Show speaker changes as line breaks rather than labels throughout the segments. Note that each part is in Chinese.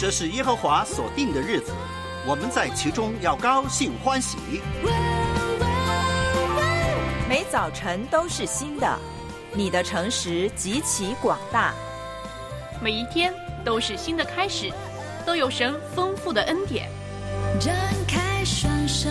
这是耶和华所定的日子，我们在其中要高兴欢喜。
每早晨都是新的，你的诚实极其广大。
每一天都是新的开始，都有神丰富的恩典。
张开双手，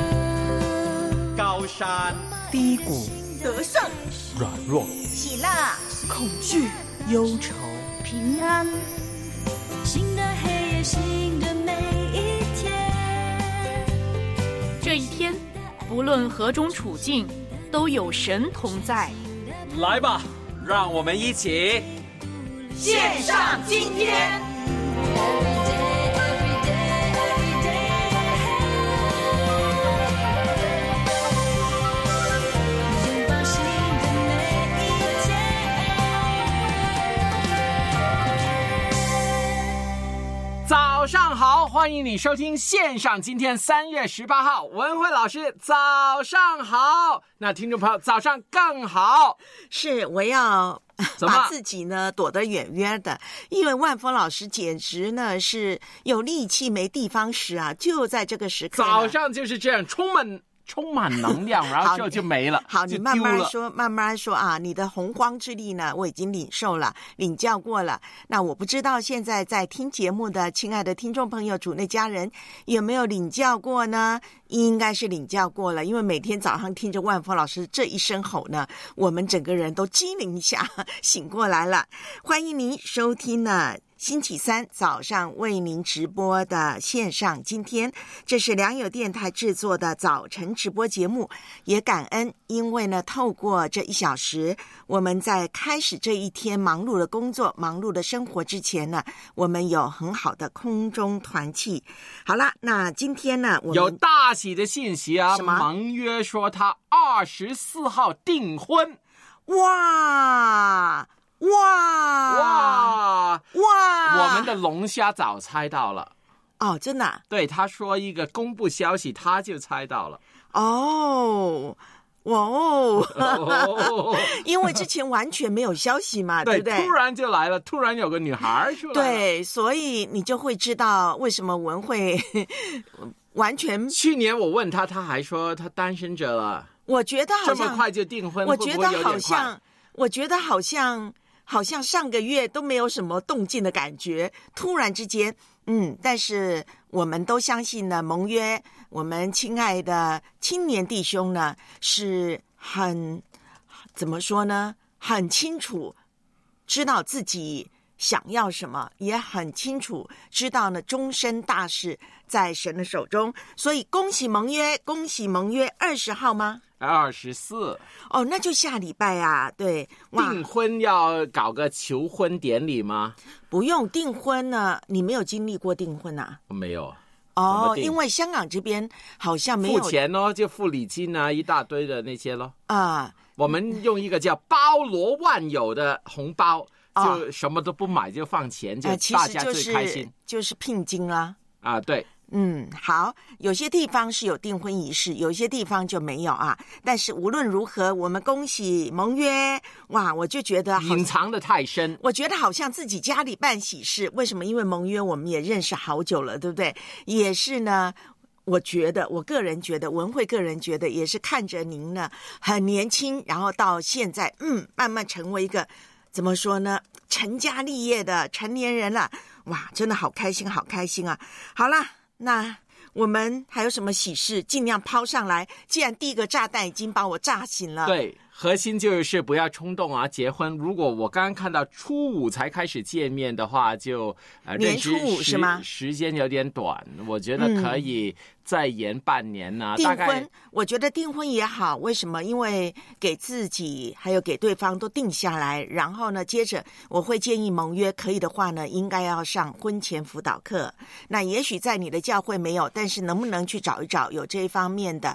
高山
低谷，
得胜，
软弱，
喜乐，
恐惧，忧愁，
平安。
新的黑夜，新的每一天。
这一天，不论何种处境，都有神同在。
来吧，让我们一起
献上今天。
早上好，欢迎你收听线上今天3月18号文慧老师早上好。那听众朋友早上更好。
是，我要把自己呢躲得远远的，因为万峰老师简直呢是有力气没地方使啊，就在这个时刻
早上就是这样充满能量，然后就没了。
好，你慢慢说，慢慢说啊！你的洪荒之力呢，我已经领受了，领教过了。那我不知道现在在听节目的亲爱的听众朋友、主内家人有没有领教过呢？应该是领教过了，因为每天早上听着万峰老师这一声吼呢，我们整个人都机灵一下，醒过来了。欢迎您收听呢。星期三早上为您直播的线上今天，这是良友电台制作的早晨直播节目，也感恩，因为呢透过这1小时，我们在开始这一天忙碌的工作、忙碌的生活之前呢，我们有很好的空中团契。好了，那今天呢我们
有大喜的信息啊！
什么？
盟约说他24号订婚。
哇！
我们的龙虾早猜到了
哦，真的啊？
对，他说一个公布消息，他就猜到了
哦。哇哦！因为之前完全没有消息嘛，对不对？
突然就来了，突然有个女孩出来了，
对，所以你就会知道为什么文慧完全。
去年我问他，他还说他单身着了。
我觉得好像
这么快就订婚，
我觉得好像，我觉得好像上个月都没有什么动静的感觉，突然之间，但是我们都相信呢，盟约，我们亲爱的青年弟兄呢，是怎么说呢？很清楚知道自己想要什么，也很清楚知道呢，终身大事在神的手中，所以恭喜盟约，恭喜盟约，20号吗
？24
哦，那就下礼拜啊。对，
订婚要搞个求婚典礼吗？
不用订婚呢，你没有经历过订婚啊？
没有
哦，因为香港这边好像没有
付钱哦，就付礼金啊，一大堆的那些咯
啊。
我们用一个叫包罗万有的红包，就什么都不买就放钱，就大家最开心，
就是聘金啦。
啊，对。
好，有些地方是有订婚仪式，有些地方就没有啊。但是无论如何，我们恭喜盟约。哇，我就觉得
隐藏的太深，
我觉得好像自己家里办喜事。为什么？因为盟约我们也认识好久了，对不对？也是呢。我觉得，我个人觉得，文慧个人觉得，也是看着您呢很年轻，然后到现在，慢慢成为一个怎么说呢，成家立业的成年人了。哇，真的好开心，好开心啊！好啦，那我们还有什么喜事，尽量抛上来。既然第一个炸弹已经把我炸醒了，
对，核心就是不要冲动啊！结婚，如果我刚刚看到初5才开始见面的话，就
年初5是吗？
时间有点短，我觉得可以再延半年呢。
订婚，我觉得订婚也好，为什么？因为给自己还有给对方都定下来，然后呢，接着我会建议盟约可以的话呢，应该要上婚前辅导课。那也许在你的教会没有，但是能不能去找一找有这一方面的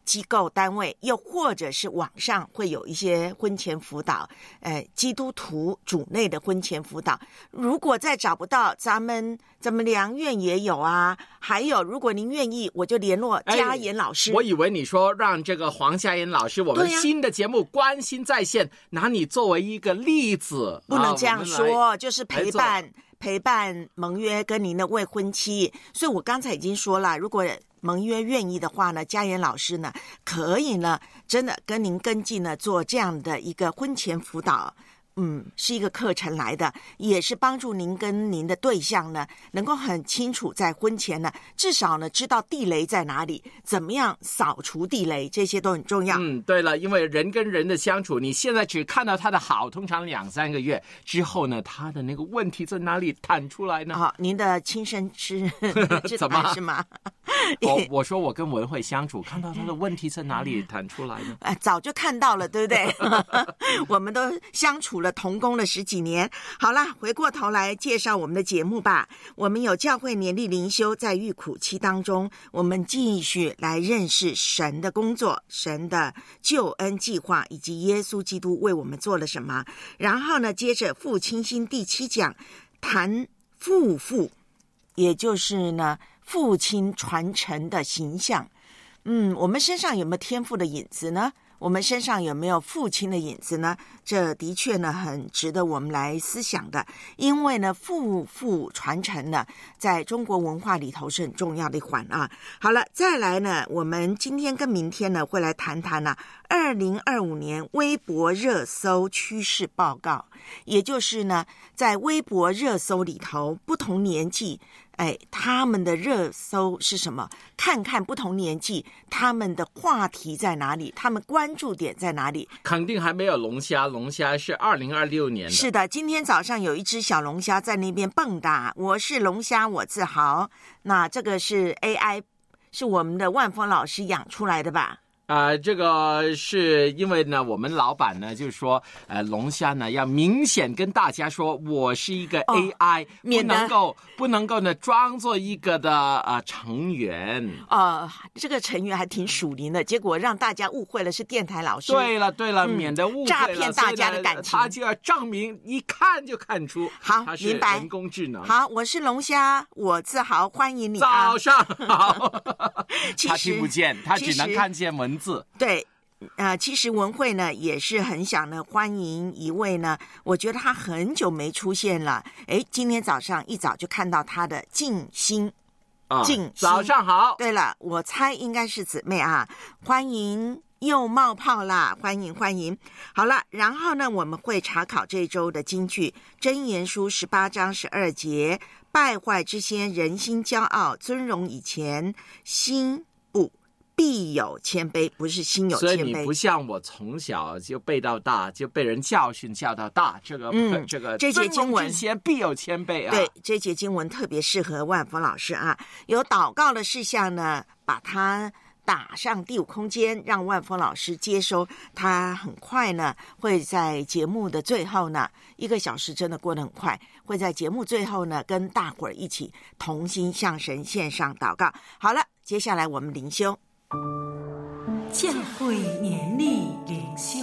机构单位，又或者是网上会有一些婚前辅导，基督徒主内的婚前辅导。如果再找不到，咱们良院也有啊。还有，如果您愿意，我就联络佳妍老师。
我以为你说让这个黄佳妍老师，我们新的节目关心在线，拿你作为一个例子。
不能这样说，就是陪伴盟约跟您的未婚妻。所以我刚才已经说了，如果盟约愿意的话呢，佳妍老师呢可以呢真的跟您跟进呢做这样的一个婚前辅导。是一个课程来的，也是帮助您跟您的对象呢能够很清楚在婚前呢至少呢知道地雷在哪里，怎么样扫除地雷，这些都很重要。
对了，因为人跟人的相处，你现在只看到他的好，通常2-3个月之后呢，他的那个问题在哪里弹出来呢？
您的亲身知道是吗？
我说我跟文慧相处，看到他的问题在哪里弹出来呢？
早就看到了，对不对？我们都相处了同工了10几年。好啦，回过头来介绍我们的节目吧。我们有教会年历灵修，在预苦期当中，我们继续来认识神的工作，神的救恩计划，以及耶稣基督为我们做了什么。然后呢，接着父亲心第7讲谈父，也就是呢父亲传承的形象。我们身上有没有天父的影子呢？我们身上有没有父亲的影子呢？这的确呢很值得我们来思想的，因为呢父传承呢在中国文化里头是很重要的一环啊。好了，再来呢，我们今天跟明天呢会来谈谈呢2025年微博热搜趋势报告，也就是呢在微博热搜里头不同年纪他们的热搜是什么？看看不同年纪他们的话题在哪里，他们关注点在哪里？肯定还没有龙虾，龙虾是2026年的。是的，今天早上有一只小龙虾在那边蹦跶，我是龙虾，我自豪。那这个是 AI， 是我们的万峰老师养出来的吧？
这个是因为呢，我们老板呢就是说，龙虾呢要明显跟大家说，我是一个 AI，不能够呢装作一个的成员。
这个成员还挺属灵的，结果让大家误会了是电台老师。
对了，免得误会了，
诈骗大家的感情。
他就要证明，一看就看出，
好，
他是人工智能。
好，我是龙虾，我自豪，欢迎你。
早上好。他听不见，他只能看见文字。
对，其实文慧呢也是很想呢欢迎一位呢，我觉得他很久没出现了。今天早上一早就看到他的静心，
早上好。
对了，我猜应该是姊妹啊，欢迎。又冒泡啦，欢迎。好了，然后呢我们会查考这周的金句，箴言书18章12节，败坏之先人心骄傲，尊荣以前心必有谦卑，不是心有谦卑。
所以你不像我从小就背到大，就被人教训教到大，这个
这节经文
之前必有谦卑啊。
对，这节经文特别适合万峰老师啊。有祷告的事项呢，把它打上第5空间，让万峰老师接收。他很快呢会在节目的最后呢，1个小时真的过得很快，会在节目最后呢跟大伙儿一起同心向神献上祷告。好了，接下来我们灵修。
教会年历灵修，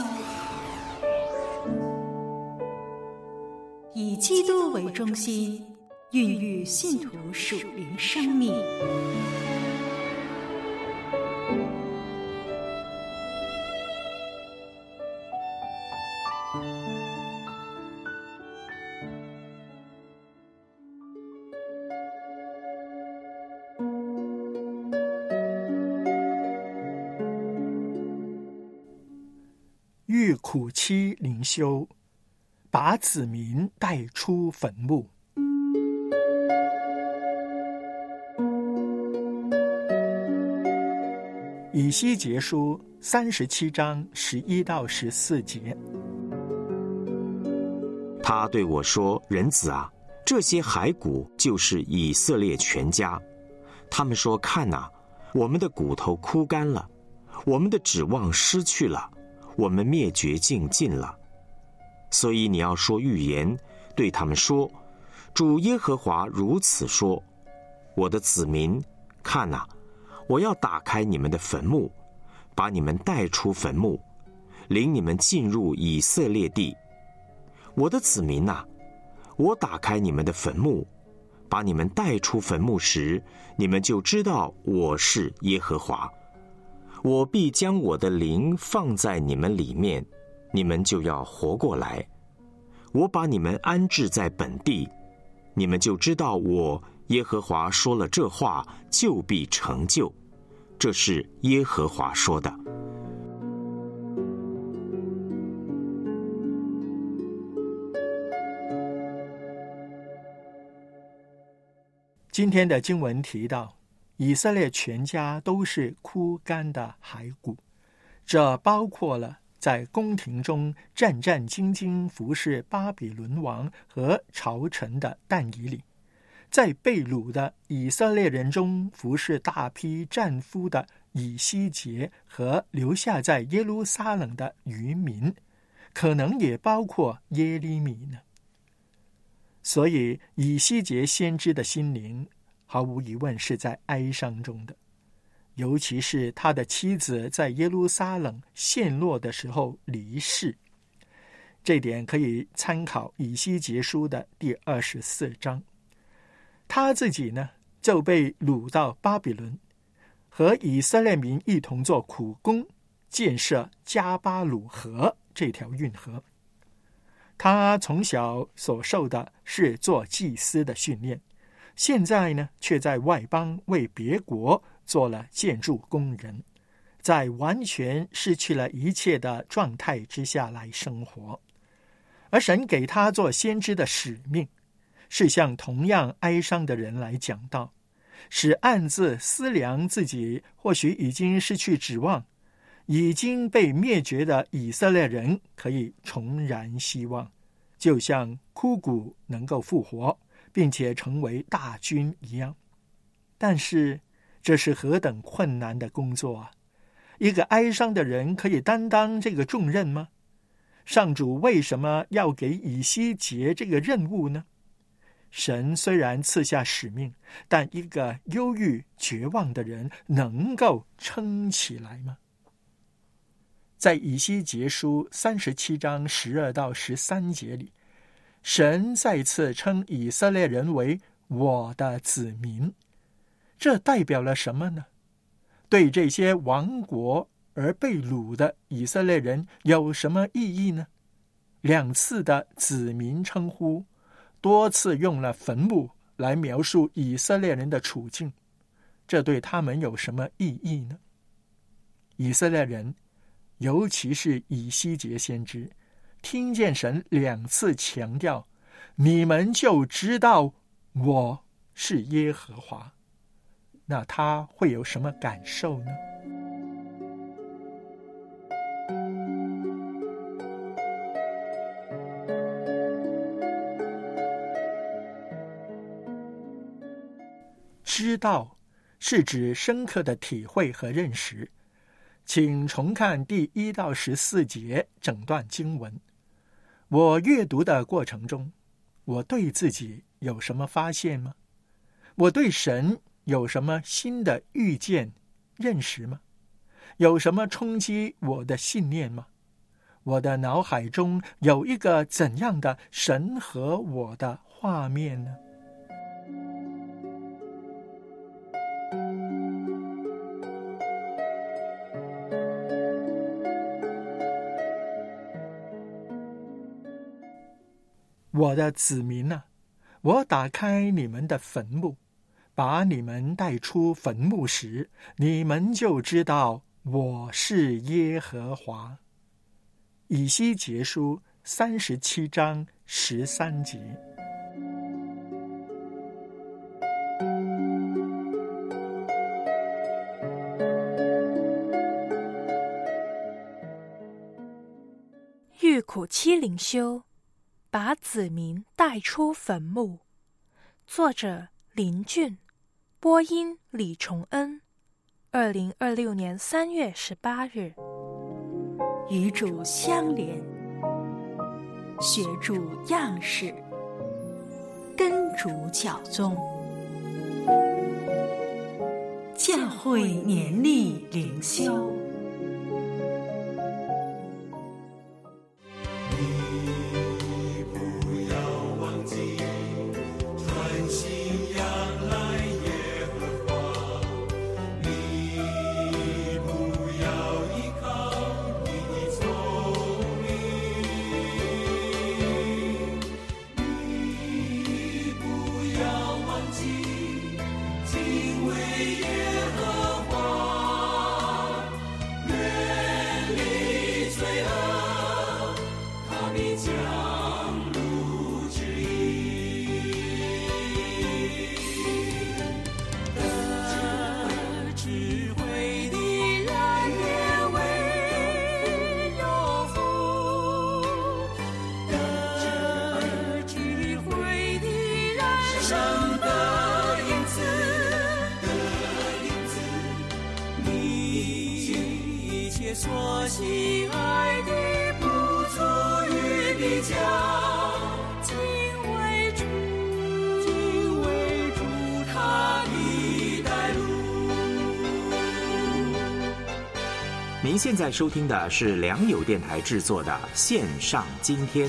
以基督为中心，孕育信徒属灵生命。
遇苦期灵修，把子民带出坟墓。以西结书37章11到14节。
他对我说：“人子啊，这些骸骨就是以色列全家。他们说：看哪，我们的骨头枯干了，我们的指望失去了，我们灭绝尽了。所以你要说预言，对他们说：主耶和华如此说：我的子民，看哪，我要打开你们的坟墓， 把你们带出坟墓，领你们进入以色列地。我的子民啊，我打开你们的坟墓，把你们带出坟墓时，你们就知道我是耶和华。我必将我的灵放在你们里面，你们就要活过来。我把你们安置在本地，你们就知道我耶和华说了这话，就必成就。这是耶和华说的。
今天的经文提到，以色列全家都是枯干的骸骨，这包括了在宫廷中战战兢兢服侍巴比伦王和朝臣的但以理，在被掳的以色列人中服侍大批战俘的以西结和留下在耶路撒冷的渔民，可能也包括耶利米呢。所以以西结先知的心灵毫无疑问是在哀伤中的，尤其是他的妻子在耶路撒冷陷落的时候离世，这点可以参考以西结书的第24章。他自己呢，就被掳到巴比伦，和以色列民一同做苦工，建设加巴鲁河这条运河。他从小所受的是做祭司的训练，现在呢，却在外邦为别国做了建筑工人，在完全失去了一切的状态之下来生活。而神给他做先知的使命，是向同样哀伤的人来讲道，使暗自思量自己或许已经失去指望，已经被灭绝的以色列人可以重燃希望，就像枯骨能够复活并且成为大军一样。但是这是何等困难的工作啊！一个哀伤的人可以担当这个重任吗？上主为什么要给以西结这个任务呢？神虽然赐下使命，但一个忧郁绝望的人能够撑起来吗？在以西结书37章12到13节里，神再次称以色列人为我的子民，这代表了什么呢？对这些亡国而被掳的以色列人有什么意义呢？2次的子民称呼，多次用了坟墓来描述以色列人的处境，这对他们有什么意义呢？以色列人，尤其是以西结先知，听见神2次强调，你们就知道我是耶和华，那他会有什么感受呢？知道是指深刻的体会和认识，请重看第1到14节整段经文。我阅读的过程中，我对自己有什么发现吗？我对神有什么新的预见、认识吗？有什么冲击我的信念吗？我的脑海中有一个怎样的神和我的画面呢？我的子民啊，我打开你们的坟墓，把你们带出坟墓时，你们就知道我是耶和华。以西结书37章13节。
欲苦期灵修，把子民带出坟墓。作者林俊，播音李崇恩。2026年3月18日。
与主相连，学主样式，跟主脚踪。教会年历灵修。
所喜爱的不足与比较，敬畏主他的带路。
您现在收听的是良友电台制作的线上今天。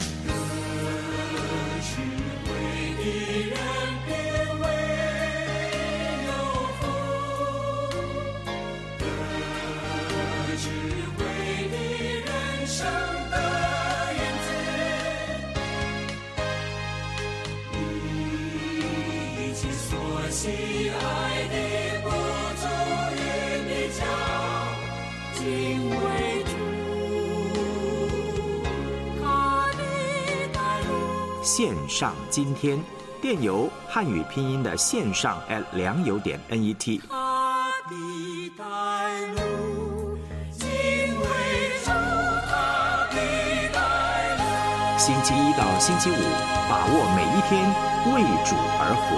喜爱的不足与比较，敬畏主他的带路。
线上今天，电邮汉语拼音的线上良友.net。
他的带路，敬畏主他的带路。
星期一到星期五，把握每一天，为主而活。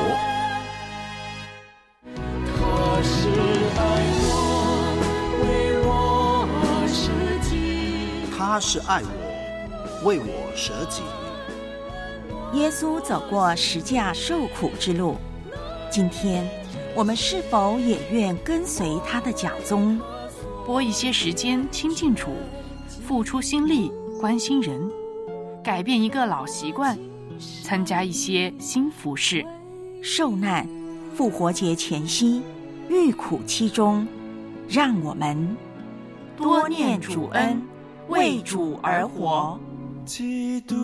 他是爱我，为我舍己。
耶稣走过十架受苦之路，今天我们是否也愿跟随他的脚踪，
拨一些时间亲近主，付出心力关心人，改变一个老习惯，参加一些新服事？
受难复活节前夕，遇苦期中，让我们多念主恩，为主而活。
基督，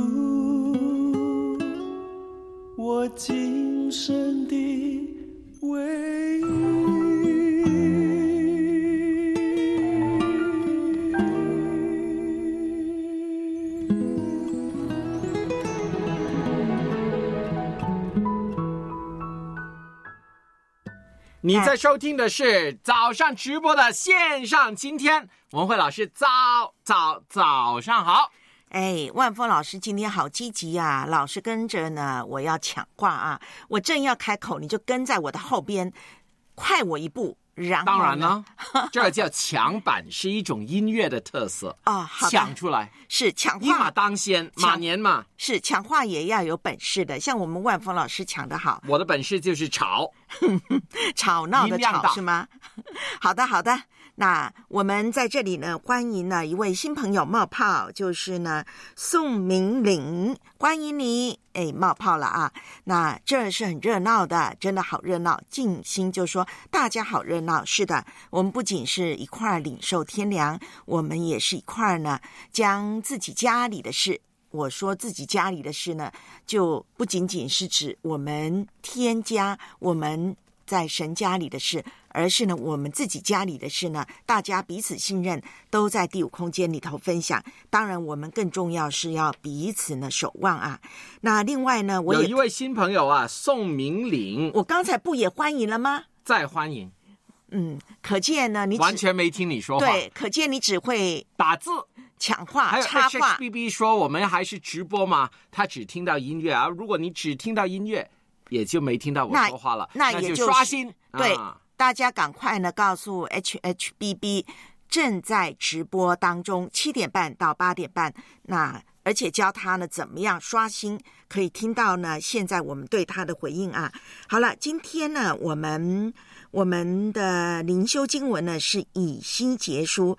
我今生的唯一。
你在收听的是早上直播的线上今天，文慧老师早上好。
哎，万峰老师今天好积极啊！老师跟着呢，我要抢话啊！我正要开口，你就跟在我的后边，快我一步。然后
当然呢，这叫抢版，是一种音乐的特色
哦。好的，
抢出来
是抢话，
一马当先，马年嘛，
是抢话也要有本事的。像我们万峰老师抢得好，
我的本事就是吵，
吵闹的吵是吗？好的，好的。那我们在这里呢，欢迎了一位新朋友冒泡，就是呢宋明玲，欢迎你。哎，冒泡了啊！那这是很热闹的，真的好热闹。静心就说大家好热闹，是的，我们不仅是一块领受天粮，我们也是一块呢将自己家里的事。我说自己家里的事呢，就不仅仅是指我们天家，我们在神家里的事，而是呢我们自己家里的事呢，大家彼此信任，都在第五空间里头分享。当然我们更重要是要彼此呢守望啊。那另外呢，我也
有一位新朋友啊，宋明玲，
我刚才不也欢迎了吗？
再欢迎。
可见呢你
完全没听你说话。
对，可见你只会
打字
抢话
还有
插话。
HBB 说我们还是直播嘛，他只听到音乐啊。如果你只听到音乐，也就没听到我说话了，
那也
就刷新。
对，大家赶快呢告诉 HBB 正在直播当中，7点半到8点半。那而且教他呢怎么样刷新， 可以听到呢现在我们对他的回应啊。好了，今天呢我们的灵修经文呢是以西结书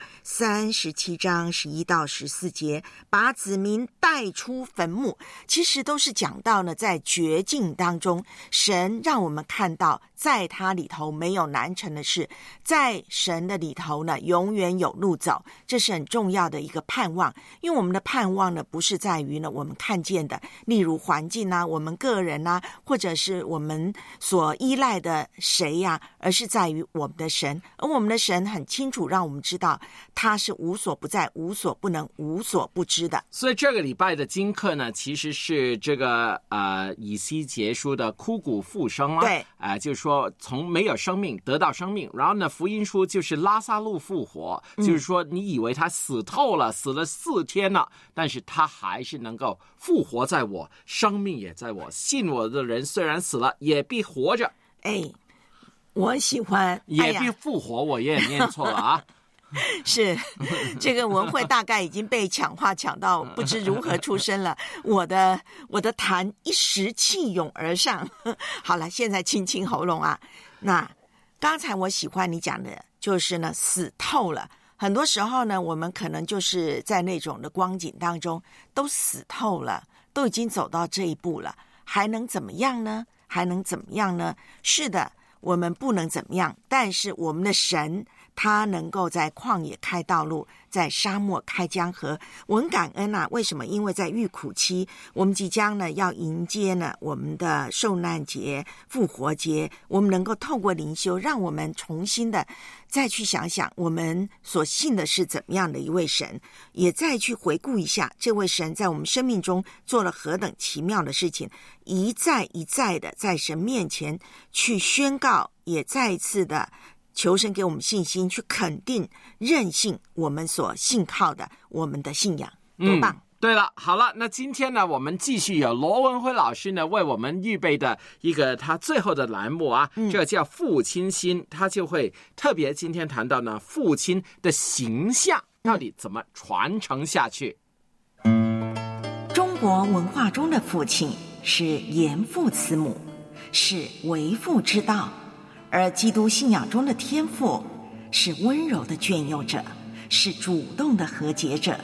37章11到14节，把子民带出坟墓，其实都是讲到呢在绝境当中，神让我们看到在他里头没有难成的事，在神的里头呢永远有路走，这是很重要的一个盼望。因为我们的盼望呢不是在于呢我们看见的，例如环境啊，我们个人啊，或者是我们所依赖的谁啊，而是在于我们的神。而我们的神很清楚让我们知道他是无所不在、无所不能、无所不知的。
所以这个礼拜的经课呢，其实是这个以西结书的枯骨复生啦。
对，
就是说从没有生命得到生命。然后呢，福音书就是拉撒路复活，就是说你以为他死透了，死了4天了，但是他还是能够复活在我，生命也在我，信我的人虽然死了，也必活着。
我喜欢
也必复活，我也念错了啊。
是这个文慧大概已经被抢话抢到不知如何出声了，我的痰一时气涌而上。好了，现在清清喉咙啊。那刚才我喜欢你讲的就是呢死透了，很多时候呢我们可能就是在那种的光景当中都死透了，都已经走到这一步了，还能怎么样呢？是的，我们不能怎么样，但是我们的神他能够在旷野开道路，在沙漠开江河。我很感恩啊，为什么？因为在预苦期，我们即将呢要迎接呢我们的受难节、复活节，我们能够透过灵修，让我们重新的再去想想我们所信的是怎么样的一位神，也再去回顾一下这位神在我们生命中做了何等奇妙的事情，一再的在神面前去宣告，也再一次的求神给我们信心，去肯定认信我们所信靠的我们的信仰，多棒！
对了，好了，那今天呢，我们继续有罗文辉老师呢为我们预备的一个他最后的栏目啊，这个叫父亲心，他就会特别今天谈到呢父亲的形象到底怎么传承下去。
中国文化中的父亲是严父慈母，是为父之道，而基督信仰中的天父是温柔的眷佑者，是主动的和解者。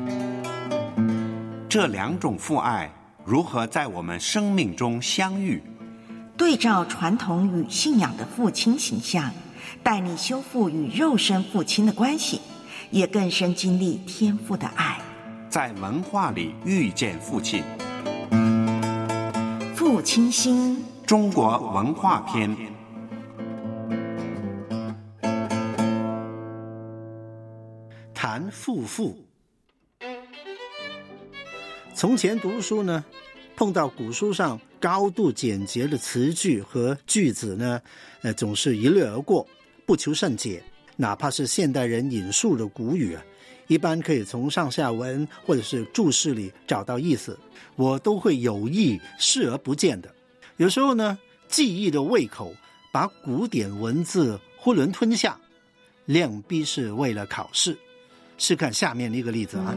这2种父爱如何在我们生命中相遇？
对照传统与信仰的父亲形象，带你修复与肉身父亲的关系，也更深经历天父的爱。
在文化里遇见父亲，
父亲心，
中国文化篇。
谈父。从前读书呢，碰到古书上高度简洁的词句和句子呢，总是一掠而过，不求甚解。哪怕是现代人引述的古语啊，一般可以从上下文或者是注释里找到意思，我都会有意视而不见的。有时候呢，记忆的胃口把古典文字囫囵吞下，量逼是为了考试。试看下面的一个例子啊。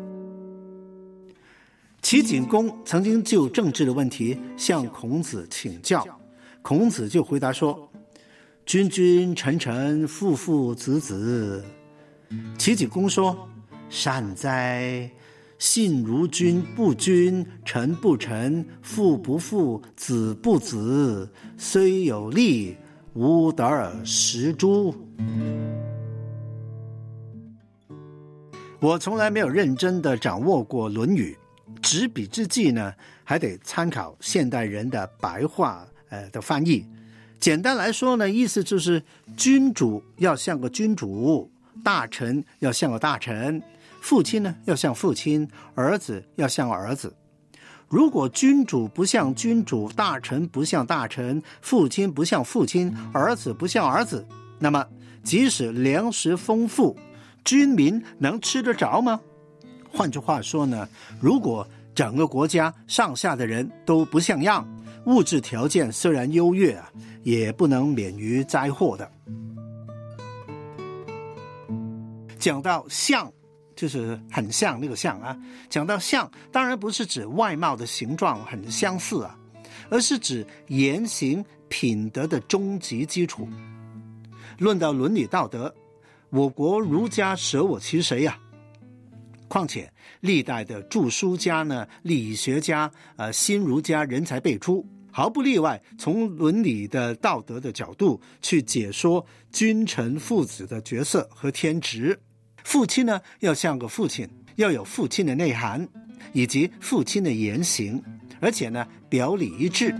齐景公曾经就政治的问题向孔子请教，孔子就回答说：君君臣臣，父父子子。齐景公说：善哉，信如君，不君，臣不臣，父不父，子不子，虽有利，吾得而食诸。我从来没有认真地掌握过《论语》，执笔之际呢，还得参考现代人的白话的翻译。简单来说呢，意思就是君主要像个君主，大臣要像个大臣，父亲呢要像父亲，儿子要像儿子。如果君主不像君主，大臣不像大臣，父亲不像父亲，儿子不像儿子，那么即使粮食丰富，军民能吃得着吗？换句话说呢，如果整个国家上下的人都不像样，物质条件虽然优越啊，也不能免于灾祸的。讲到像就是很像那个像啊。讲到像，当然不是指外貌的形状很相似啊，而是指言行品德的终极基础。论到伦理道德，我国儒家舍我其谁呀？况且历代的著书家呢、理学家、新儒家人才辈出，毫不例外，从伦理的道德的角度去解说君臣父子的角色和天职。父亲呢，要像个父亲，要有父亲的内涵，以及父亲的言行，而且呢，表里一致。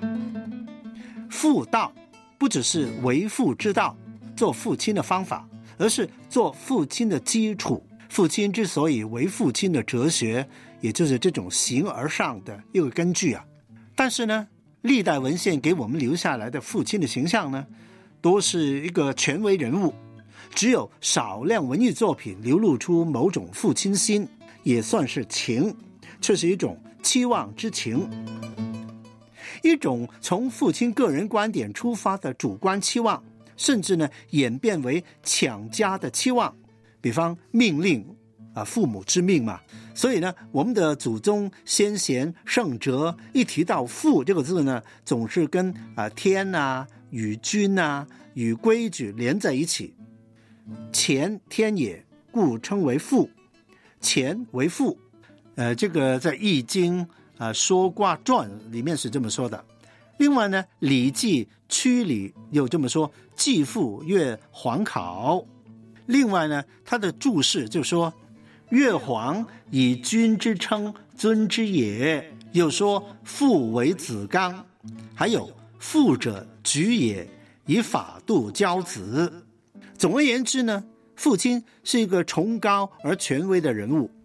父道不只是为父之道，做父亲的方法，而是做父亲的基础。父亲之所以为父亲的哲学，也就是这种形而上的一个根据啊。但是呢，历代文献给我们留下来的父亲的形象呢，都是一个权威人物，只有少量文艺作品流露出某种父亲心，也算是情，却是一种期望之情，一种从父亲个人观点出发的主观期望，甚至呢演变为强加的期望。比方命令父母之命嘛，所以呢，我们的祖宗先贤圣哲一提到父这个字呢，总是跟天啊、与君啊、与规矩连在一起。乾天也，故称为父，乾为父。这个在《易经》说卦传里面是这么说的。另外呢，《礼记·曲》里有这么说：继父曰皇考。另外呢，他的注释就说：越皇以君之称尊之也，又说父为子纲，还有父者举也，以法度教子。总而言之呢，父亲是一个崇高而权威的人物。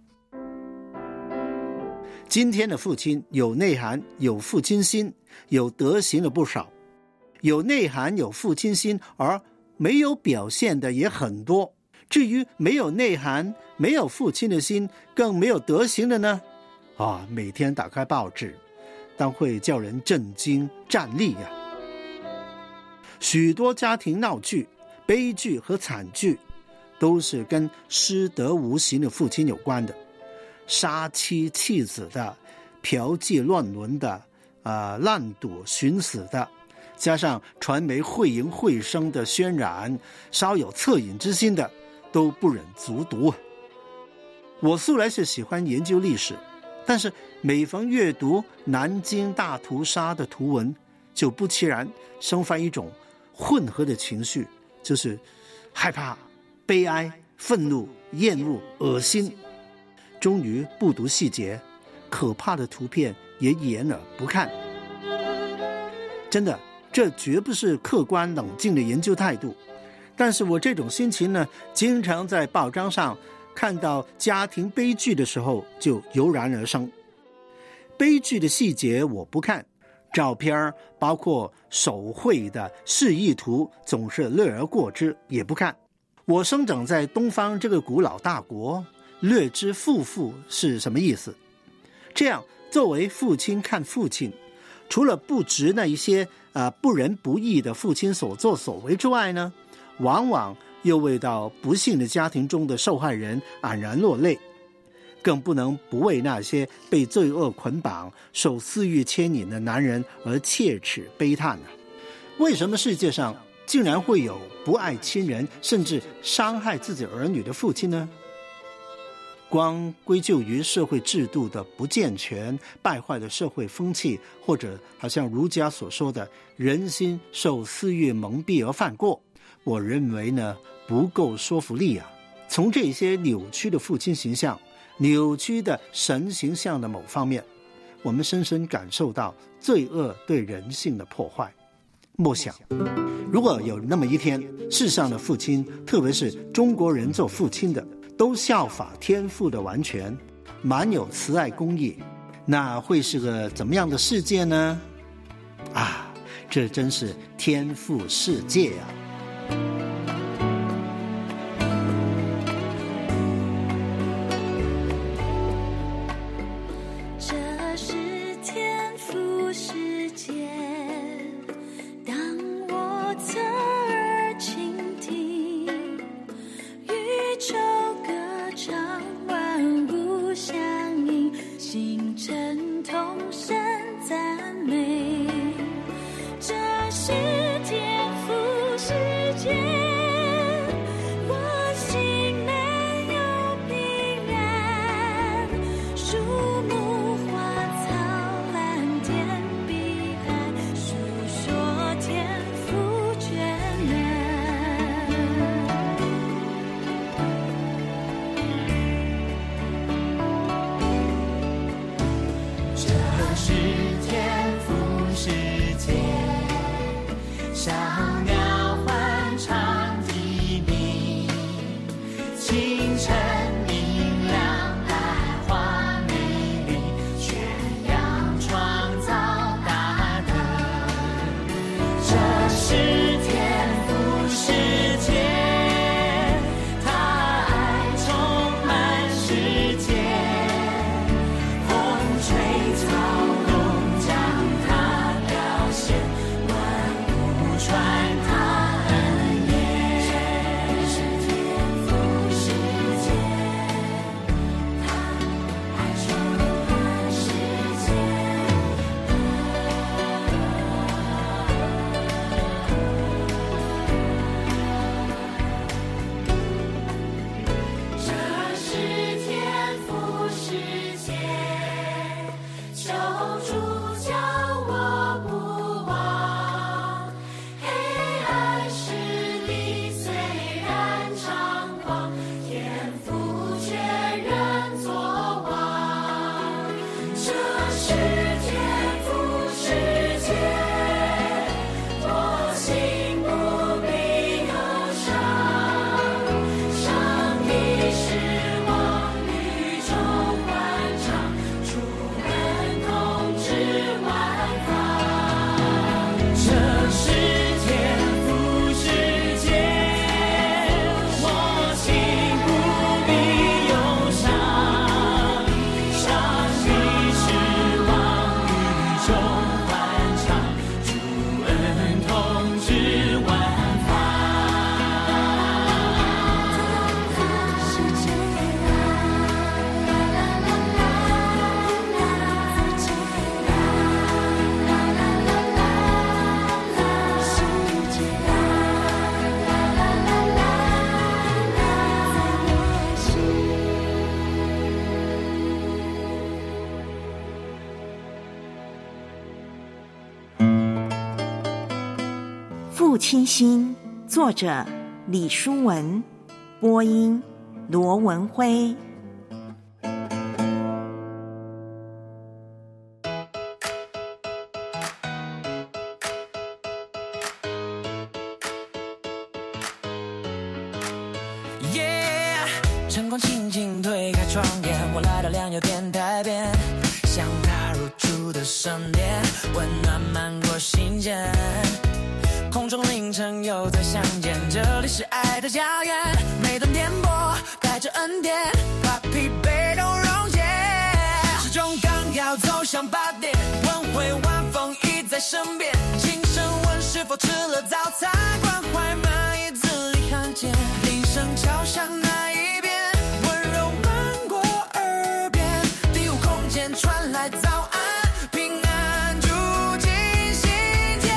今天的父亲有内涵，有父亲心，有德行的不少。有内涵有父亲心而没有表现的也很多。至于没有内涵、没有父亲的心，更没有德行的呢？每天打开报纸，当会叫人震惊战栗呀。许多家庭闹剧、悲剧和惨剧，都是跟失德无行的父亲有关的。杀妻弃子的、嫖妓乱伦的、滥赌寻死的，加上传媒会淫会声的渲染，稍有恻隐之心的，都不忍卒读。我素来是喜欢研究历史，但是每逢阅读南京大屠杀的图文，就不期然生发一种混合的情绪，就是害怕、悲哀、愤怒、厌恶、恶心。终于不读细节，可怕的图片也掩耳不看。真的，这绝不是客观冷静的研究态度。但是我这种心情呢，经常在报章上看到家庭悲剧的时候就油然而生。悲剧的细节我不看，照片包括手绘的示意图总是略而过之，也不看。我生长在东方这个古老大国，略知父是什么意思。这样作为父亲看父亲，除了不值那一些不仁不义的父亲所作所为之外呢，往往又为到不幸的家庭中的受害人黯然落泪，更不能不为那些被罪恶捆绑、受私欲牵引的男人而切齿悲叹啊！为什么世界上竟然会有不爱亲人，甚至伤害自己儿女的父亲呢？光归咎于社会制度的不健全、败坏的社会风气，或者好像儒家所说的人心受私欲蒙蔽而犯过，我认为呢不够说服力啊。从这些扭曲的父亲形象、扭曲的神形象的某方面，我们深深感受到罪恶对人性的破坏。默想，如果有那么一天，世上的父亲，特别是中国人做父亲的，都效法天父的完全，满有慈爱公义，那会是个怎么样的世界呢？这真是天父世界啊！
这是天父世界，当我侧耳倾听，宇宙歌唱。
父亲心，作者李书文，播音罗文辉。
晨光轻轻推开窗帘，我来到良友电台边，像踏入初的圣殿，温暖漫过心间。空中凌晨又再相见，这里是爱的家园，每段颠簸带着恩典，把疲惫都溶解。时钟刚要走向8点，问会晚风已在身边，轻声问是否吃了早餐，关怀满意字里行间，铃声敲响那一边，温柔漫过耳边，第五空间传来早安，平安住进心间。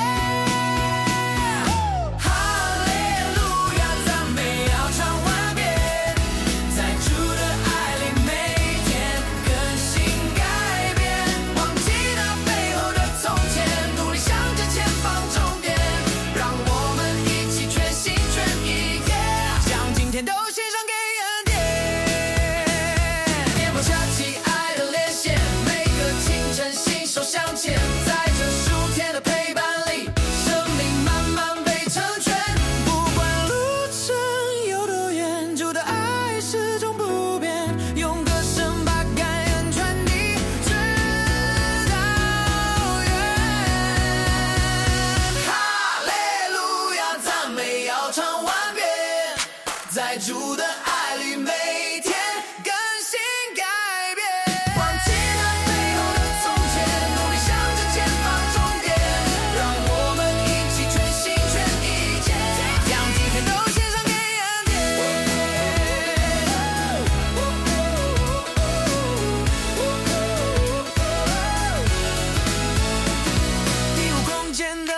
哈利路亚，赞美要唱万遍，在主的爱里每天更新改变，忘记那背后的从前，努力向着前方终点，让我们一起全心全意，将今天都献上给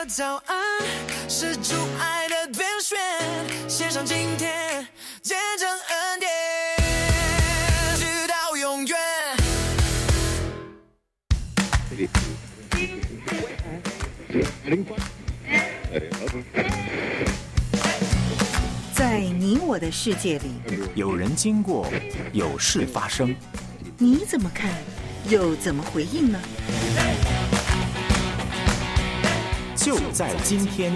早安，是主爱的编选，献上今天，见证恩典，直到永远。
在你我的世界里，
有人经过，有事发生，
你怎么看，又怎么回应呢？
就在今天。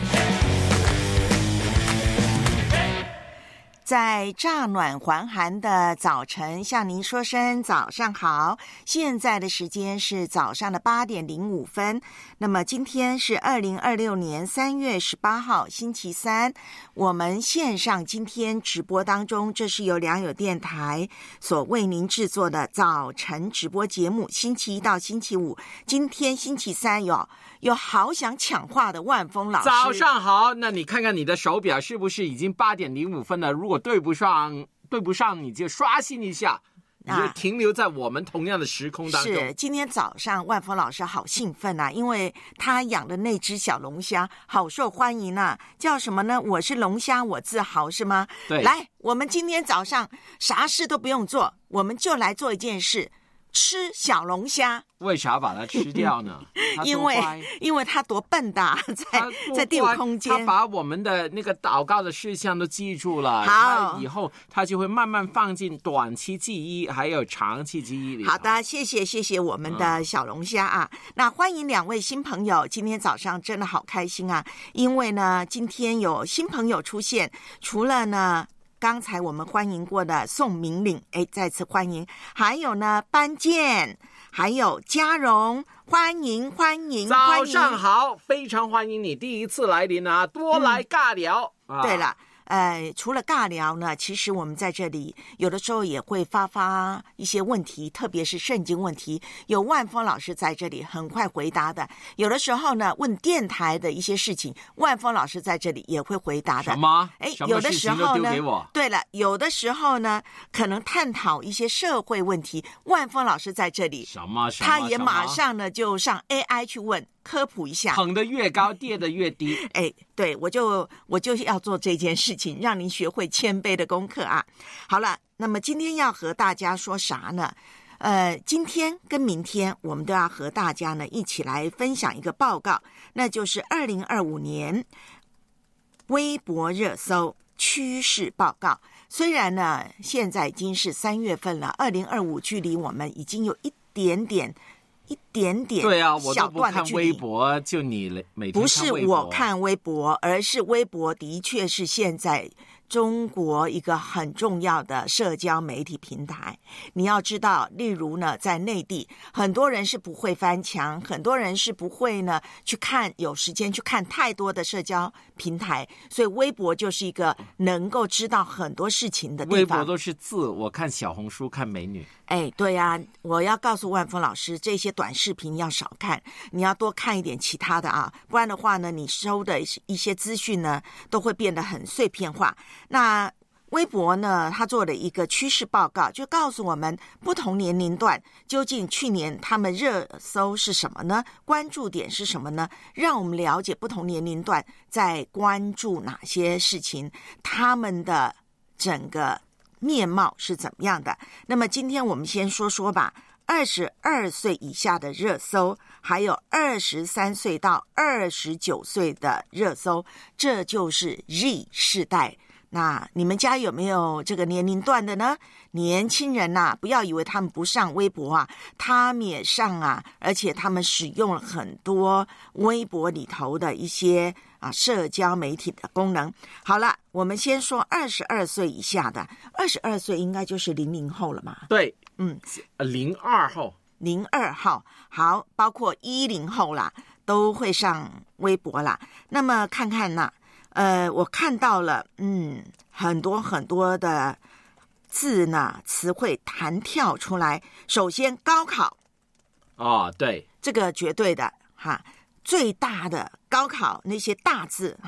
在乍暖还寒的早晨，向您说声早上好。现在的时间是早上的8点05分。那么今天是2026年3月18号，星期三。我们线上今天直播当中，这是由良友电台所为您制作的早晨直播节目，星期一到星期五。今天星期三有好想抢话的万峰老师。
早上好，那你看看你的手表是不是已经8点05分了？如果对不上你就刷新一下，你就停留在我们同样的时空当中。
是，今天早上万峰老师好兴奋啊，因为他养的那只小龙虾好受欢迎啊，叫什么呢？我是龙虾我自豪，是吗？
对。
来，我们今天早上啥事都不用做，我们就来做一件事，吃小龙虾。
为啥把它吃掉呢？
因为他多笨的，在第五空间，
他把我们的那个祷告的事项都记住了。
好，
以后他就会慢慢放进短期记忆还有长期记忆里。
好的，谢谢我们的小龙虾啊。那欢迎2位新朋友，今天早上真的好开心啊，因为呢今天有新朋友出现，除了呢刚才我们欢迎过的宋明岭，再次欢迎，还有呢班健，还有嘉荣，欢迎。
早上好，非常欢迎你第一次来临啊，多来尬聊。
对了，除了尬聊呢，其实我们在这里有的时候也会发一些问题，特别是圣经问题，有万峰老师在这里很快回答的。有的时候呢，问电台的一些事情，万峰老师在这里也会回答的。
什么？
有的时候呢，
对
了，有的时候呢，可能探讨一些社会问题，万峰老师在这里，
什么
他也马上呢就上 AI 去问。科普一下，
捧得越高跌得越低。
对，我就要做这件事情，让您学会谦卑的功课啊。好了，那么今天要和大家说啥呢？今天跟明天我们都要和大家呢一起来分享一个报告，那就是2025年微博热搜趋势报告。虽然呢现在已经是3月份了，2025距离我们已经有一点点
对啊，我都不看微博，就你每天看微博。
不是我看微博，而是微博的确是现在中国一个很重要的社交媒体平台。你要知道，例如呢，在内地，很多人是不会翻墙，很多人是不会呢有时间去看太多的社交平台，所以微博就是一个能够知道很多事情的地方。
微博都是字，我看小红书看美女。
对啊，我要告诉万峰老师，这些短视频要少看，你要多看一点其他的啊，不然的话呢，你收的一些资讯呢，都会变得很碎片化。那微博呢，他做了一个趋势报告，就告诉我们不同年龄段究竟去年他们热搜是什么呢？关注点是什么呢？让我们了解不同年龄段在关注哪些事情，他们的整个面貌是怎么样的。那么今天我们先说说吧，22岁以下的热搜，还有23岁到29岁的热搜，这就是 Z 世代。那你们家有没有这个年龄段的呢？年轻人啊，不要以为他们不上微博啊，他们也上啊，而且他们使用了很多微博里头的一些社交媒体的功能。好了，我们先说22岁以下的，22岁应该就是00后了嘛？
对，02号，好，包括10后啦，都会上微博啦。那么看看呢，我看到了，很多很多的字呢，词汇弹跳出来。首先，高考， 对，
这个绝对的哈，最大的高考那些大字哈，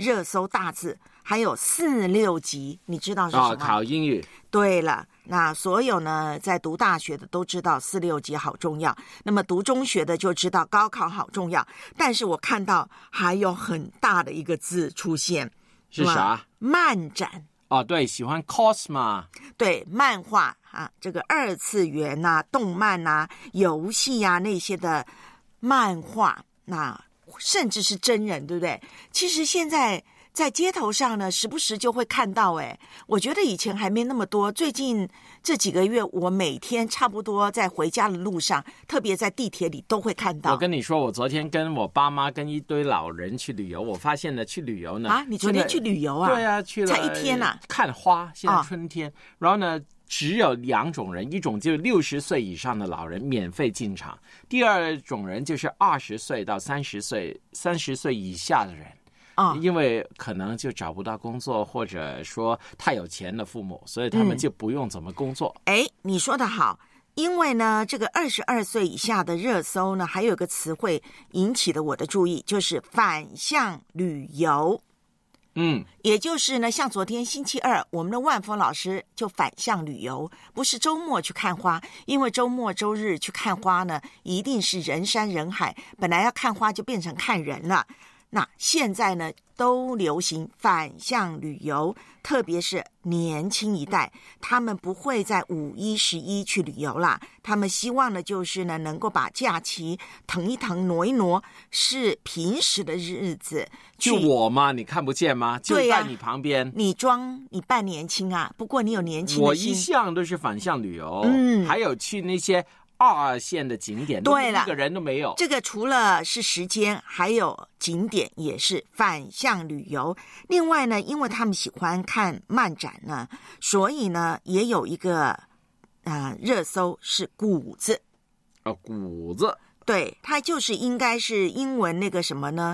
热搜大字，还有4-6级，你知道是什么？
考英语。
对了，那所有呢在读大学的都知道4-6级好重要，那么读中学的就知道高考好重要。但是我看到还有很大的一个字出现，
是啥？
漫展。
对，喜欢 cos 嘛？
对，漫画啊，这个2次元啊、动漫啊、游戏啊那些的漫画，那甚至是真人，对不对？其实现在在街头上呢，时不时就会看到。我觉得以前还没那么多，最近这几个月，我每天差不多在回家的路上，特别在地铁里都会看到。
我跟你说，我昨天跟我爸妈跟一堆老人去旅游，我发现呢，去旅游呢
你昨天去旅游啊？
对啊，去了
才1天啊，
看花，现在春天，然后呢，只有2种人，一种就是60岁以上的老人免费进场，第二种人就是20岁到30岁以下的人。因为可能就找不到工作，或者说太有钱的父母，所以他们就不用怎么工作。
你说得好，因为呢，这个22岁以下的热搜呢，还有一个词汇引起了我的注意，就是返乡旅游。也就是呢，像昨天星期二，我们的万峰老师就返乡旅游，不是周末去看花，因为周末周日去看花呢，一定是人山人海，本来要看花就变成看人了。那现在呢，都流行返乡旅游，特别是年轻一代，他们不会在5、11去旅游啦，他们希望的就是呢，能够把假期腾一腾、挪一挪，是平时的日子。
就我嘛，你看不见吗？就在你旁边。
你扮年轻啊，不过你有年轻的心。
我一向都是返乡旅游，还有去那些2线的景点，
对了，
一个人都没有。
这个除了是时间，还有景点也是返乡旅游。另外呢，因为他们喜欢看漫展呢，所以呢也有一个热搜是谷子。
谷子。
对，它就是应该是英文那个什么呢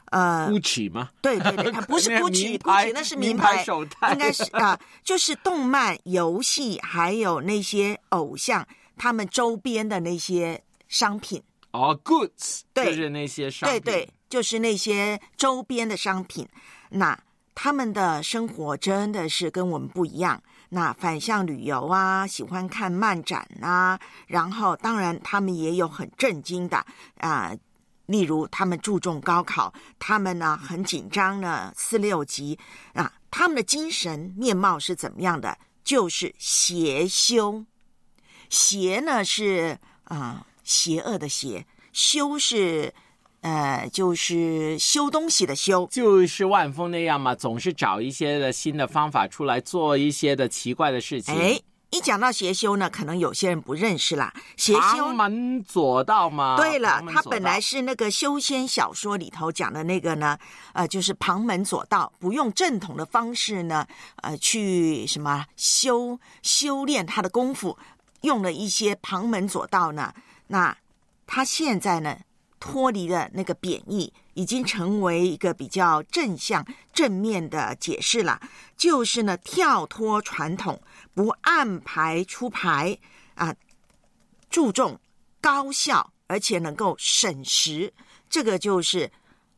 ？Gucci 吗？
对，它不是 Gucci 那是名牌
手袋，
应该是就是动漫、游戏还有那些偶像他们周边的那些商品。
goods，
对，
就是那些商品。
对，就是那些周边的商品。那他们的生活真的是跟我们不一样。那返乡旅游啊，喜欢看漫展啊，然后当然他们也有很震惊的例如他们注重高考，他们呢很紧张呢4、6级他们的精神面貌是怎么样的？就是邪修。邪呢是邪恶的邪，修是就是修东西的修，
就是万峰那样嘛，总是找一些的新的方法出来做一些的奇怪的事情。
一讲到邪修呢，可能有些人不认识啦。邪修
旁门左道嘛。
对了，它本来是那个修仙小说里头讲的那个呢，就是旁门左道，不用正统的方式呢，去什么修炼他的功夫，用了一些旁门左道呢。那他现在呢，脱离了那个贬义，已经成为一个比较正面的解释了，就是呢跳脱传统，不按牌出牌注重高效，而且能够省时。这个就是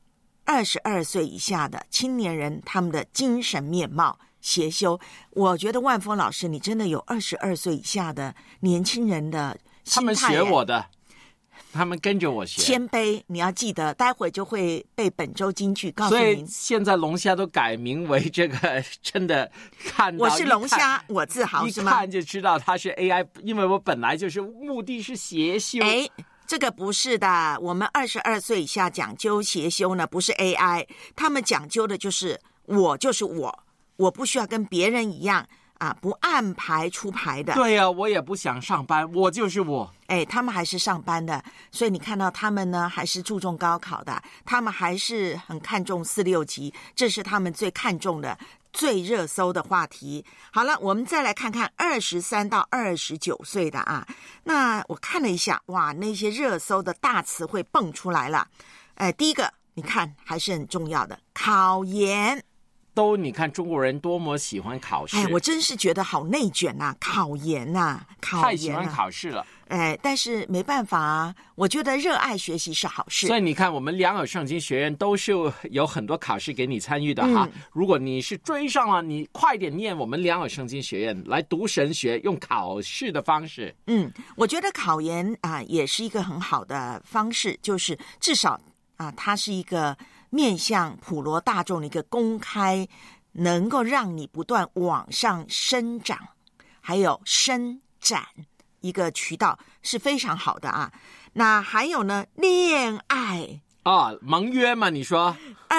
22岁以下的青年人他们的精神面貌。邪修，我觉得万峰老师，你真的有22岁以下的年轻人的心态。
他们学我的。他们跟着我学，
谦卑，你要记得，待会就会背本周金句告诉您。
所以现在龙虾都改名为这个，真的看到
我是龙虾，我自豪是吗？
一看就知道它是 AI， 因为我本来就是目的是邪修。
这个不是的，我们22岁以下讲究邪修呢，不是 AI， 他们讲究的就是我就是我不需要跟别人一样。不按牌出牌的。
对呀，我也不想上班，我就是我。
他们还是上班的，所以你看到他们呢，还是注重高考的，他们还是很看重4、6级，这是他们最看重的、最热搜的话题。好了，我们再来看看23到29岁的那我看了一下，哇，那些热搜的大词汇蹦出来了。第一个，你看还是很重要的，考研。
你看中国人多么喜欢考试。
我真是觉得好内卷考研太
喜欢考试了。
但是没办法啊，我觉得热爱学习是好事。
所以你看，我们良友圣经学院都是有很多考试给你参与的哈。如果你是追上了，你快点念我们良友圣经学院来读神学，用考试的方式。
我觉得考研也是一个很好的方式，就是至少它是一个面向普罗大众的一个公开，能够让你不断往上生长，还有伸展一个渠道，是非常好的啊。那还有呢，恋爱
盟约嘛？你说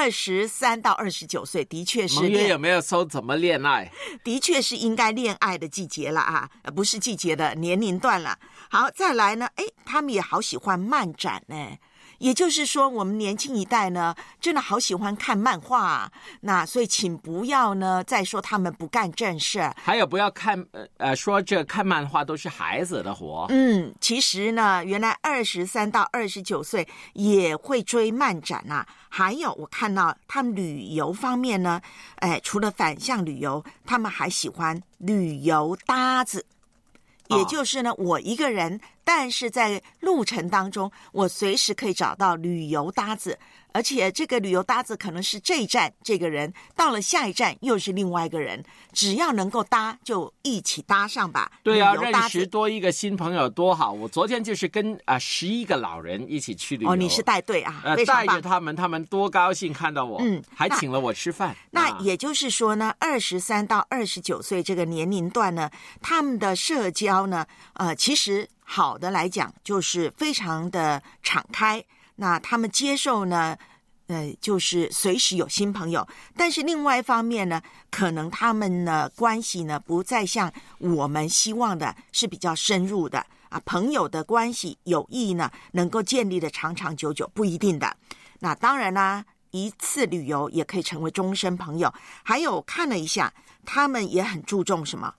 23到29岁的确是
盟约，有没有说怎么恋爱？
的确是应该恋爱的季节了啊，不是季节的年龄段了。好，再来呢，他们也好喜欢漫展呢。也就是说，我们年轻一代呢，真的好喜欢看漫画那所以请不要呢再说他们不干正事，
还有不要看说这看漫画都是孩子的活。
其实呢，原来23到29岁也会追漫展还有我看到他们旅游方面呢，除了反向旅游，他们还喜欢旅游搭子。也就是呢，我一个人，但是在路程当中，我随时可以找到旅游搭子，而且这个旅游搭子可能是这一站这个人，到了下一站又是另外一个人，只要能够搭就一起搭上吧。
对啊，认识多一个新朋友多好。我昨天就是跟11个老人一起去旅游。
你是带队非常棒。
带着他们多高兴看到我，还请了我吃饭。
那也就是说呢，23到29岁这个年龄段呢，他们的社交呢，其实好的来讲就是非常的敞开。那他们接受呢，就是随时有新朋友，但是另外一方面呢，可能他们呢关系呢不再像我们希望的是比较深入的朋友的关系友谊呢能够建立的长长久久，不一定的。那当然啦，一次旅游也可以成为终身朋友。还有看了一下，他们也很注重什么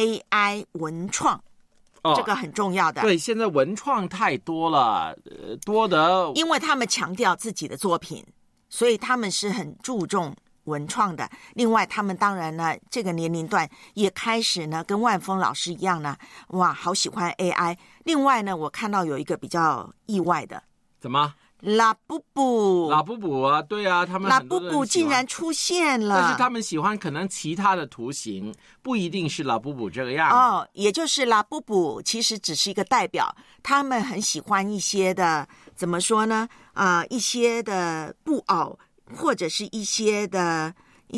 AI 文创。这个很重要的。
对，现在文创太多了，多的，
因为他们强调自己的作品，所以他们是很注重文创的。另外他们当然呢，这个年龄段也开始呢跟万峰老师一样呢，哇，好喜欢 AI。另外呢，我看到有一个比较意外的。
怎么？
拉布布
对啊，他们
拉布布竟然出现了，
但是他们喜欢可能其他的图形，不一定是拉布布这个样子。
也就是拉布布其实只是一个代表，他们很喜欢一些的，怎么说呢？一些的布偶，或者是一些的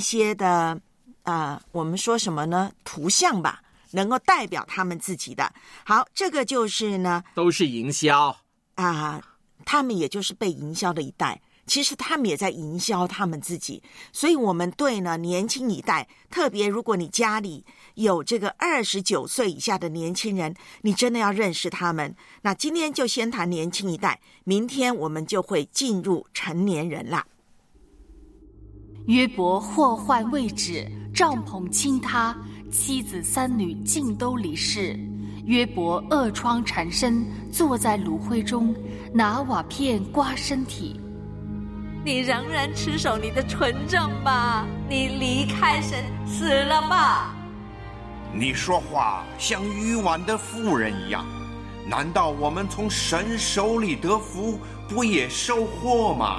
我们说什么呢？图像吧，能够代表他们自己的。好，这个就是呢，
都是营销
他们也就是被营销的一代，其实他们也在营销他们自己。所以我们对呢年轻一代，特别如果你家里有这个29岁以下的年轻人，你真的要认识他们。那今天就先谈年轻一代，明天我们就会进入成年人啦。
约伯祸患未止，帐篷倾塌，妻子3女尽都离世。约伯恶疮缠身，坐在炉灰中，拿瓦片刮身体。
你仍然持守你的纯正吧，你离开神死了吧。
你说话像愚顽的妇人一样，难道我们从神手里得福，不也受祸吗？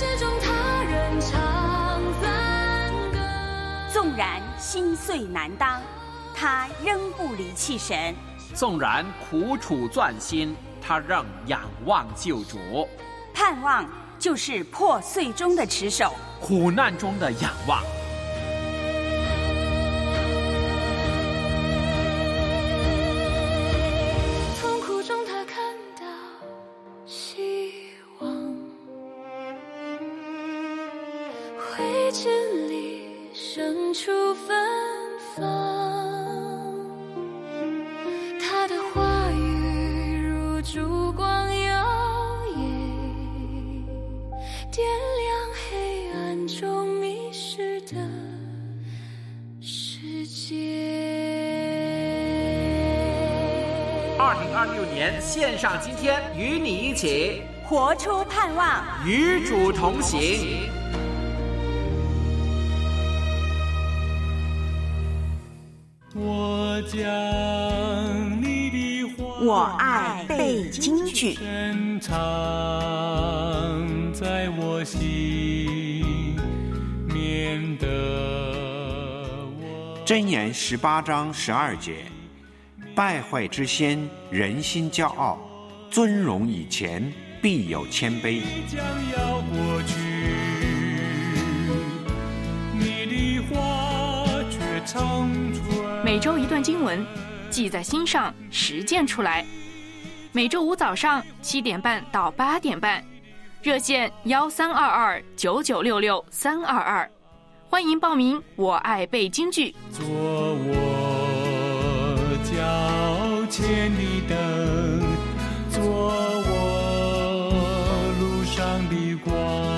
纵然心碎难当，他仍不离弃神。
纵然苦楚钻心，他仍仰望救主。
盼望就是破碎中的持守，
苦难中的仰望。
痛苦中他看到希望，灰烬里生出芬芳。烛光摇曳，点亮黑暗中迷失的世界。
2026年线上今天，与你一起
活出盼望，
与主同行。
我将你的话
我爱背京剧。
深藏在我心，免得
箴言18章12节，败坏之先，人心骄傲；尊荣以前，必有谦卑。
将要过去，你的话却长存。
每周一段经文，记在心上，实践出来。每周五早上7点半到8点半，热线13229966-322，欢迎报名。我爱背京剧，
做我脚前的灯，做我路上的光。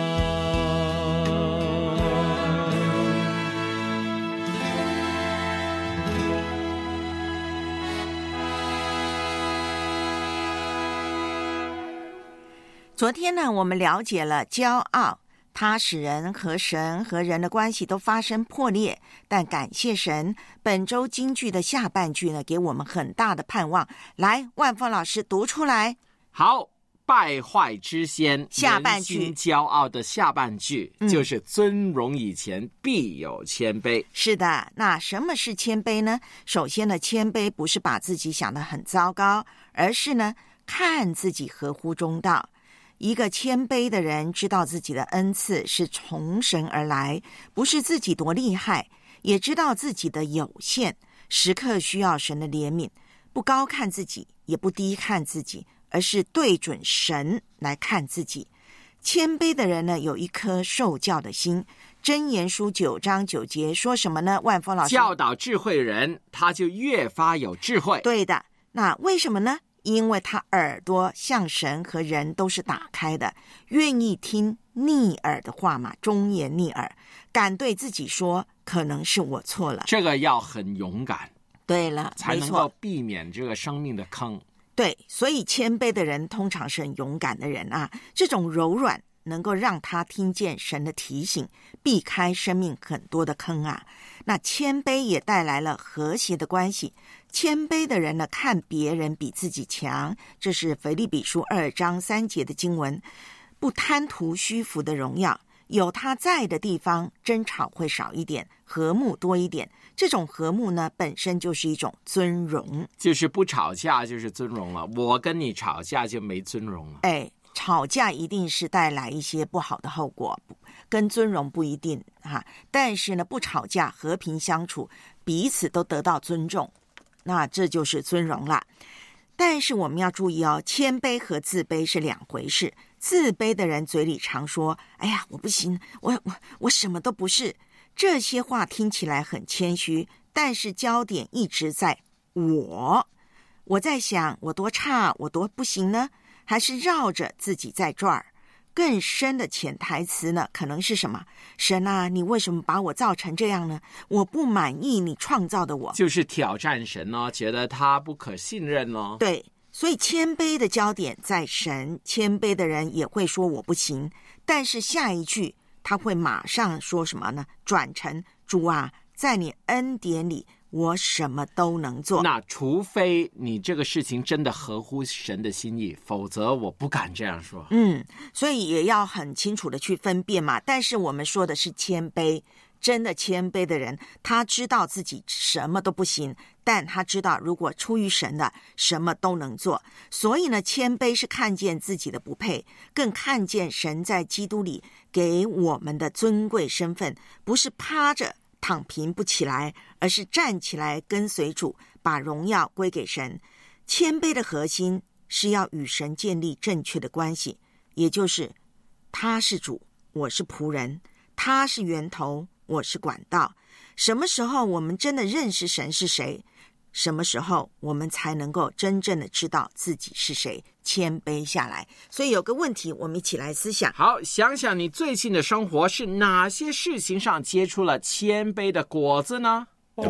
昨天呢，我们了解了骄傲，它使人和神和人的关系都发生破裂。但感谢神，本周京剧的下半句呢，给我们很大的盼望。来，万峰老师读出来。
好，败坏之先，
下半句
人心骄傲的下半句，就是尊荣以前，必有谦卑。
是的，那什么是谦卑呢？首先呢，谦卑不是把自己想得很糟糕，而是呢，看自己合乎中道。一个谦卑的人知道自己的恩赐是从神而来，不是自己多厉害，也知道自己的有限，时刻需要神的怜悯，不高看自己，也不低看自己，而是对准神来看自己。谦卑的人呢，有一颗受教的心。箴言书9章9节说什么呢？万峰老师，
教导智慧人，他就越发有智慧。
对的，那为什么呢？因为他耳朵向神和人都是打开的，愿意听逆耳的话嘛，忠言逆耳，敢对自己说可能是我错了。
这个要很勇敢，
对了，
才能够避免这个生命的坑。
对，所以谦卑的人通常是很勇敢的人啊，这种柔软能够让他听见神的提醒，避开生命很多的坑啊。那谦卑也带来了和谐的关系。谦卑的人呢，看别人比自己强，这是腓立比书2章3节的经文。不贪图虚浮的荣耀，有他在的地方，争吵会少一点，和睦多一点。这种和睦呢，本身就是一种尊荣，
就是不吵架就是尊荣了。我跟你吵架就没尊荣了。
吵架一定是带来一些不好的后果，跟尊荣不一定哈。但是呢，不吵架，和平相处，彼此都得到尊重，那这就是尊荣啦。但是我们要注意哦，谦卑和自卑是两回事。自卑的人嘴里常说：“哎呀，我不行，我什么都不是。”这些话听起来很谦虚，但是焦点一直在我在想我多差，我多不行呢？还是绕着自己在转儿？更深的潜台词呢，可能是什么？神啊，你为什么把我造成这样呢？我不满意你创造的我。
就是挑战神哦，觉得他不可信任哦。
对，所以谦卑的焦点在神，谦卑的人也会说我不行，但是下一句他会马上说什么呢？转成主啊，在你恩典里我什么都能做。
那除非你这个事情真的合乎神的心意，否则我不敢这样说。
所以也要很清楚的去分辨嘛。但是我们说的是谦卑，真的谦卑的人，他知道自己什么都不行，但他知道如果出于神的，什么都能做。所以呢，谦卑是看见自己的不配，更看见神在基督里给我们的尊贵身份，不是趴着躺平不起来，而是站起来跟随主，把荣耀归给神。谦卑的核心是要与神建立正确的关系，也就是他是主，我是仆人，他是源头，我是管道。什么时候我们真的认识神是谁，什么时候我们才能够真正的知道自己是谁，谦卑下来。所以有个问题，我们一起来思想。
好，想想你最近的生活是哪些事情上结出了谦卑的果子呢？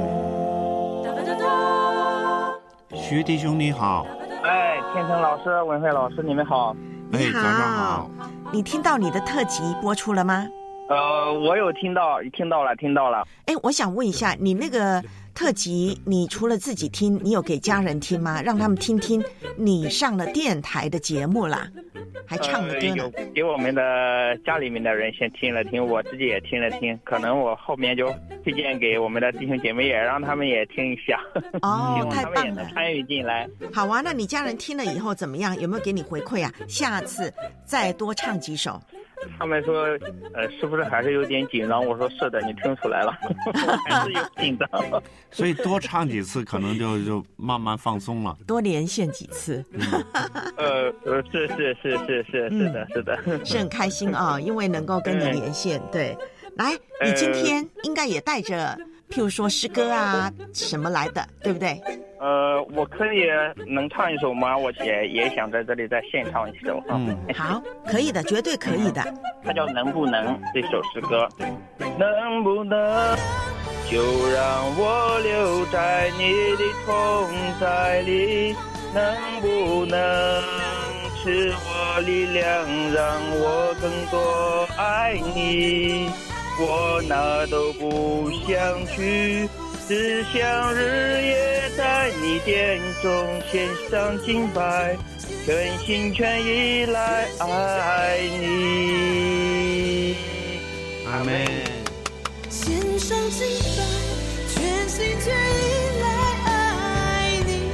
徐弟兄你好。
天成老师、文慧老师，你们好。
你好，
早上好。
你听到你的特辑播出了吗？
我有听到了。
我想问一下，你那个特辑你除了自己听，你有给家人听吗？让他们听听你上了电台的节目啦，还唱了歌呢。
有给我们的家里面的人先听了听，我自己也听了听，可能我后面就推荐给我们的弟兄姐妹，也让他们也听一下。
哦，太棒了，
他们也能参与进来。
好啊，那你家人听了以后怎么样？有没有给你回馈啊？下次再多唱几首。
他们说，是不是还是有点紧张？我说是的，你听出来了，还是有紧张。
所以多唱几次，可能就慢慢放松了。
多连线几次。
是的，
是很开心啊，因为能够跟你连线。对，来，你今天应该也带着，譬如说诗歌啊什么来的，对不对？
我可以能唱一首吗？我也想在这里再献唱一首。
好，可以的，绝对可以的。
它叫《能不能》这首诗歌。能不能就让我留在你的同在里？能不能赐我力量，让我更多爱你？我哪都不想去，只想日夜在你殿中献上敬拜，全心全意来爱你。
阿们。
献上敬拜，全心全意来爱你。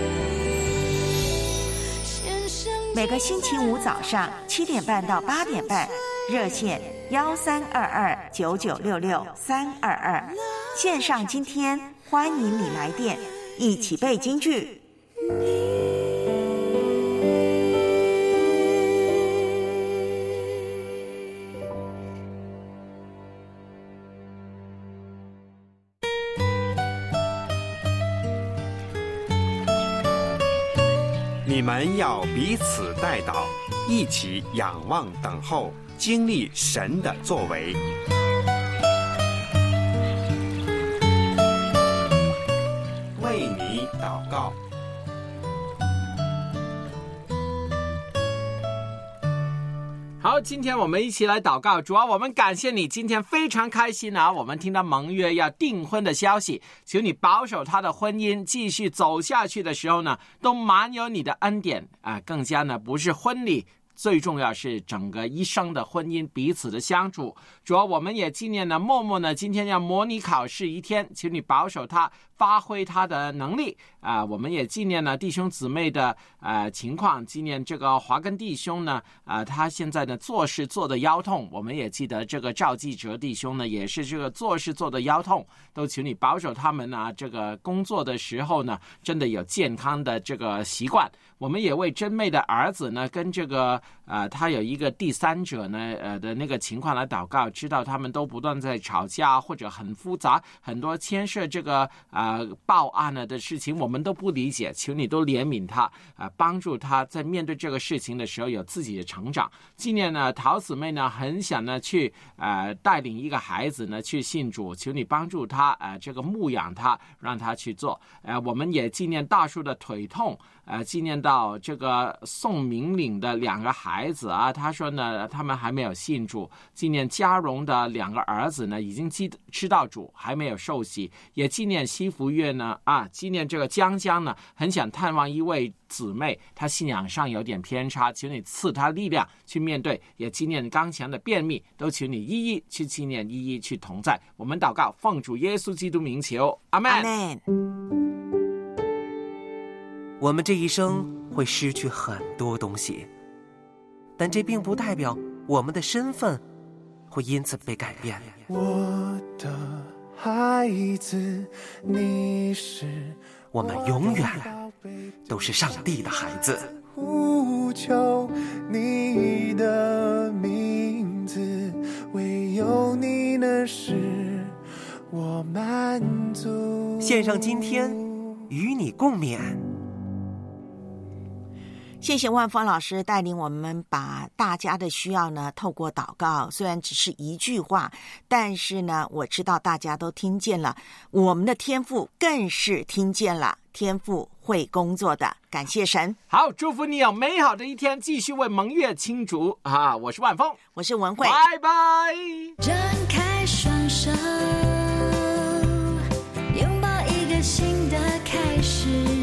每个星期五早上7点半到8点半，热线132299666322，线上今天欢迎你来电，一起背京剧。
你们要彼此代祷，一起仰望等候，经历神的作为。为你祷告。
好，今天我们一起来祷告。主啊，我们感谢你，今天非常开心啊！我们听到蒙月要订婚的消息，求你保守他的婚姻继续走下去的时候呢，都满有你的恩典啊！更加呢，不是婚礼，最重要是整个一生的婚姻彼此的相处。主啊，我们也纪念呢默默呢今天要模拟考试一天，求你保守他发挥他的能力啊！我们也纪念呢弟兄姊妹的情况，纪念这个华根弟兄呢他现在呢做事做的腰痛，我们也记得这个赵继哲弟兄呢也是这个做事做的腰痛，都求你保守他们呢这个工作的时候呢真的有健康的这个习惯。我们也为真妹的儿子呢跟这个他有一个第三者呢的那个情况来祷告，知道他们都不断在吵架或者很复杂，很多牵涉这个报案了的事情我们都不理解，求你都怜悯他帮助他在面对这个事情的时候有自己的成长。纪念呢陶姊妹呢很想呢去带领一个孩子呢去信主，求你帮助他这个牧养他，让他去做。我们也纪念大叔的腿痛，纪念到这个宋明岭的2个孩子啊，他说呢他们还没有信主。纪念嘉荣的2个儿子呢已经吃到主，还没有受洗。也纪念西福月呢纪念这个江江呢很想探望一位姊妹，她信仰上有点偏差，求你赐她力量去面对。也纪念刚强的便秘，都求你一一去纪念，一一去同在。我们祷告奉主耶稣基督名求，阿们。
我们这一生会失去很多东西，但这并不代表我们的身份会因此被改变。
我的孩子，你是
我们永远都是上帝的孩子。
呼求你的名字，唯有你能使我满足。
献上今天与你共勉。
谢谢万峰老师带领我们把大家的需要呢透过祷告，虽然只是一句话，但是呢我知道大家都听见了，我们的天父更是听见了，天父会工作的，感谢神。
好，祝福你有美好的一天，继续为蒙月庆祝我是万峰，
我是文慧，
拜拜。
张开双手，拥抱一
开始。